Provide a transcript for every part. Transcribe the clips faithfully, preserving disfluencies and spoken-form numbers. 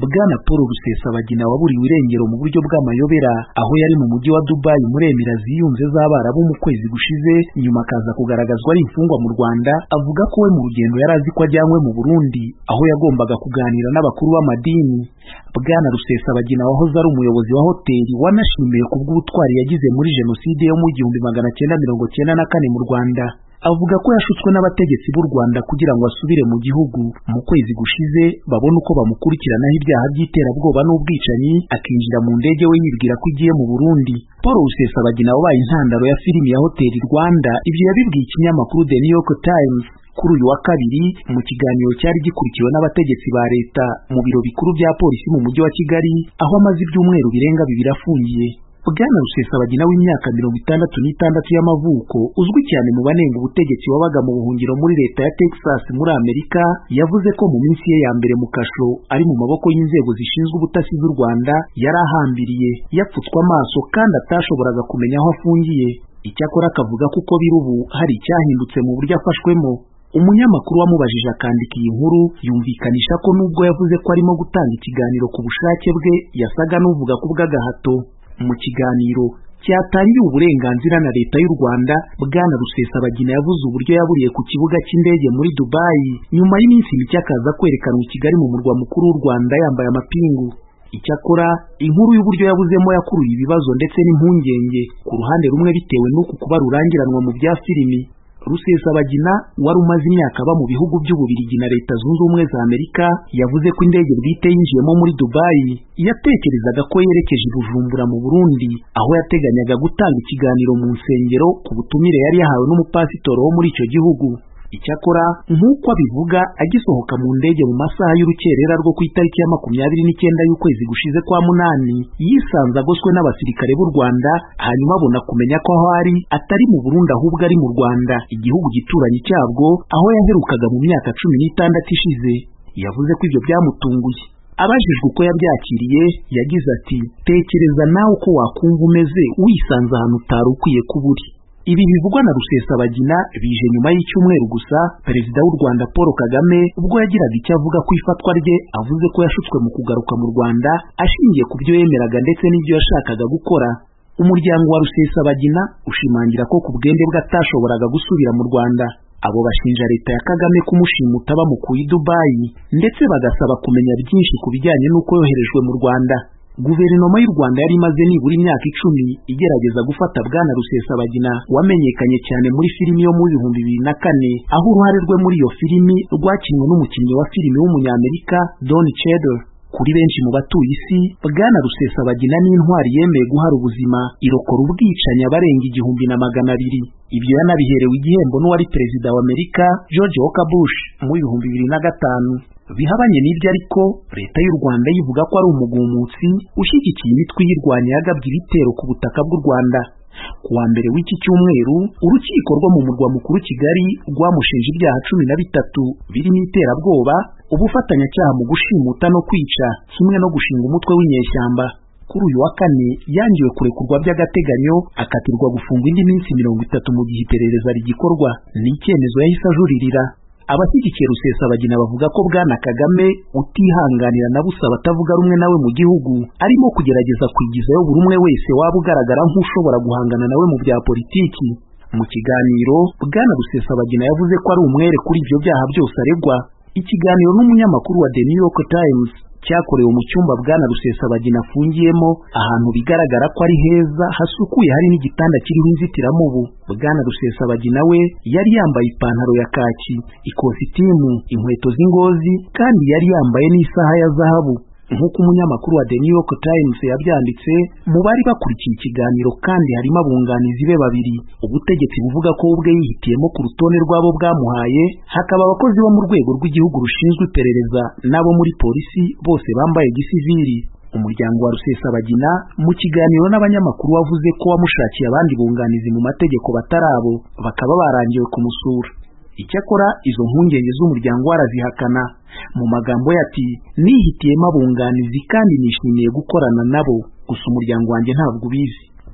Bwana Paul Rusesabagina waburiwe irengero mu buryo bw'amayobera aho yari mu mujyi wa Dubai muri Emirates ziyunze z'Abarabu mu kwezi gushize, nyuma akaza kugaragazwa ari imfungwa mu Rwanda, avuga ko we mu rugendo yari azi ko ajyanywe mu Burundi aho yagombaga kuganira n'abakuru b'amadini. Bwana Rusesabagina wahoze ari umuyobozi wa hoteli wanashimiye ku bw'ubutwari yagize muri jenoside yo mu igihumbi magana cyenda mirongo cyenda na kane mu Rwanda, avuga ko yashutswe n'abategetsi b'u Rwanda kugira ngo asubire mu gihugu. Mu kwezi gushize babona uko bamukurikiranaho ibyaha by'iterabwoba n'ubwicanyi, akinjira mu ndege we yibwira ko igiye mu Burundi. Paul Rusesabagina wabaye intandaro ya filimi ya Hoteli Rwanda, ibyo yabibwiye ikinyamakuru The New York Times kuri uyu wa kabiri mu kiganiro cyari gikurikiwe n'abategetsi ba leta mu biro bikuru bya polisi mu mujyi wa Kigali, aho amaze ibyumweru birenga bibiri afungiye. Bwana Rusesabagina w'imyaka mirongo itandatu n'itandatu y'amavuko, uzwi cyane mu banenga ubutegetsi wabaga mu buhungiro muri leta ya Texas muri Amerika, yavuze ko mu minsi ye ya mbere mu kasho ari mu maboko y'inzego zishinzwe ubutasi z'u Rwanda yari ahambiriye, yapfutswe amaso kandi atashoboraga kumenya aho afungiye. Icyakora akavuga ko uko biri ubu hari icyahindutse mu buryo afashwemo. Umunyamakuru wamubajije akandika iyi nkuru yumvikanisha ko nubwo yavuze ko arimo gutanga ikiganiro ku bushake bwe, yasaga n'uvuga ku bw'agahato. Mu kiganiro cyatangiwe uburenganzira na leta y'u Rwanda, Bwana Rusesabagina yavuze uburyo yaburiye ku kibuga cy'indege muri Dubai, nyuma y'iminsi mike akaza kwerekanwa i Kigali mu murwa mukuru w'u Rwanda yambaye amapingu. Icyakora inkuru y'uburyo yabuzemo yakuruye ibibazo ndetse n'impungenge ku ruhande rumwe bitewe n'uku kuba rurangiranwa mu bya filimi. Rusesabagina wari umaze imyaka aba mu bihugu by'Ububiligi na Leta Zunze Ubumwe za Amerika, yavuze ko indege bwite yinjiyemo muri Dubai yatekerezaga ko yerekeje i Bujumbura mu Burundi, aho yateganyaga gutanga ikiganiro mu nsengero ku butumire yari yahawe n'umupasitoro wo muri icyo gihugu. Icyakora nk'uko abivuga, agisohoka mu ndege mu masaha y'urukerera rwo ku itariki ya makumyabiri n'icyenda y'ukwezi gushize kwa munani, yisanze agoswe n'abasirikare b'u Rwanda, hanyuma abona kumenya ko aho ari atari mu Burundi ahubwo ari mu Rwanda, igihugu gituranyi cyabwo, aho yaherukaga mu myaka cumi n'itandatu ishize. Yavuze ko ibyo byamutunguye. Abajijwe uko yabyakiriye, yagize ati, tekereza nawe uko wakumva umeze wisanze ahantu utari ukwiye kuba uri. Ibi bivugwa na Rusesabagina bije nyuma y'icyumweru gusa Perezida w'u Rwanda Paul Kagame ubwo yagiraga icyo avuga ku ifatwa rye, avuze ko yashutswe mu kugaruka mu Rwanda ashingiye ku byo yemeraga ndetse n'ibyo yashakaga gukora. Umuryango wa Rusesabagina ushimangira ko ku bwende bwe atashoboraga gusubira mu Rwanda. Abo bashinja leta ya Kagame kumushimuta bamukuye i Dubai, ndetse bagasaba kumenya byinshi ku bijyanye n'uko yoherejwe mu Rwanda. Guverinoma y'u Rwanda yari imaze nibura imyaka icumi igerageza gufata Bwana Rusesabagina wamenyekanye cyane muri filimi yo mu bihumbi bibiri na kane, aho uruhare rwe muri iyo filimi rwakinwe n'umukinnyi wa filimi w'umunyamerika Don Cheadle. Kuri benshi mu batuye isi, Bwana Rusesabagina ni intwari yemeye guhara ubuzima, irokora ubwicanyi abarenga igihumbi na magana abiri. Ibyo yanabiherewe igihembo n'uwari perezida wa Amerika George Walker Bush mu bihumbi bibiri na gatanu. Bihabanye n'ibyo ariko, leta y'u Rwanda yivuga ko ari umugumutsi ushyigikiye imitwe y'irwanya yagabye ibitero ku butaka bw'u Rwanda. Ku wa mbere w'iki cyumweru, urukiko rwo mu murwa mukuru Kigali rwamushinje ibyaha cumi na bitatu birimo iterabwoba, ubufatanyacyaha mu gushimuta no kwica, kimwe no gushinga umutwe w'inyeshyamba. Kuri uyu wa kane yangiwe kurekurwa by'agateganyo, akatirwa gufungwa indi minsi mirongo itatu mu gihe iperereza rigikorwa. Ni icyemezo yahise ajuririra. Abashyigikiye Rusesabagina bavuga ko Bwana Kagame utihanganira na busa batavuga rumwe nawe mu gihugu, arimo kugerageza kwigizayo buri umwe wese waba ugaragara nk'ushobora guhangana nawe mu bya politiki. Mu kiganiro, Bwana Rusesabagina yavuze ko ari umwere kuri ibyo byaha byose aregwa. Ikiganiro n'umunyamakuru wa The New York Times cyakorewe mu cyumba Bwana Rusesabagina afungiyemo, ahantu bigaragara ko ari heza hasukuye, hari n'igitanda kiriho inzitiramubu. Bwana Rusesabagina we yari yambaye ipantaro ya kaki, ikositimu, inkweto z'ingozi, kandi yari yambaye n'isaha ya zahabu. Nk'uko umunyamakuru wa The New York Times yabyanditse, mu bari bakurikiye ikiganiro kandi harimo abunganizi be babiri, ubutegetsi buvuga ko ubwe yihitiyemo ku rutonde rw'abo bwamuhaye, hakaba abakozi bo mu rwego rw'igihugu rushinzwe iperereza n'abo muri polisi bose bambaye gisivili. Umuryango wa Rusesabagina mu kiganiro n'abanyamakuru wavuze ko wamushakiye abandi bunganizi mu mategeko batari abo, bakaba barangiwe kumusura. Icyakora izo mpungenge z'umuryango warazihakana. Mu magambo yati, nihitiyemo abunganizi kandi nishimiye gukorana nabo, gusa umuryango wanjye ntabwo ubizi.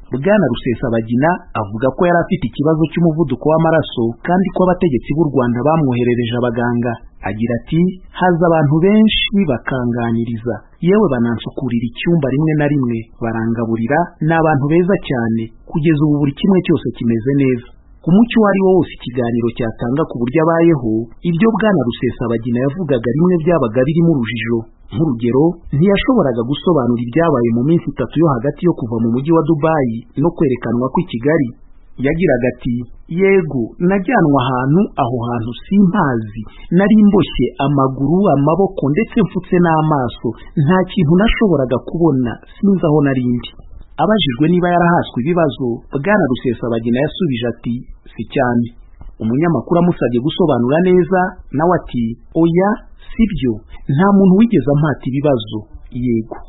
Bwana Rusesabagina avuga ko yari afite ikibazo cy'umuvuduko w'amaraso kandi ko abategetsi b'u Rwanda bamwoherereje abaganga. Agira ati haza abantu benshi bakanganiriza, yewe banansukurira icyumba rimwe na rimwe, barangaburira, ni abantu beza cyane, kugeza ubu buri kimwe cyose kimeze neza. Ku mucyo wari wo wose ikiganiro cyatanga ku buryo abayeho, ibyo Bwana Rusesabagina yavugaga rimwe byabaga birimo urujijo. Nk'urugero, ntiyashoboraga gusobanura ibyabaye mu minsi itatu yo hagati yo kuva mu mujyi wa Dubai no kwerekanwa kw'i Kigali. Yagiraga ati yego najyanwa ahantu, aho hantu simpazi, nari mboshye amaguru amaboko ndetse mfutse n'amaso, nta kintu nashoboraga kubona, sinzi aho narindi. Abajijwe niba yarahaswe ibibazo, Bwana Rusesabagina yasubije ati si cyane. Umunyamakuru amusabye gusobanura neza, nawe ati oya sibyo, nta muntu wigeze ampata ibibazo. Yego.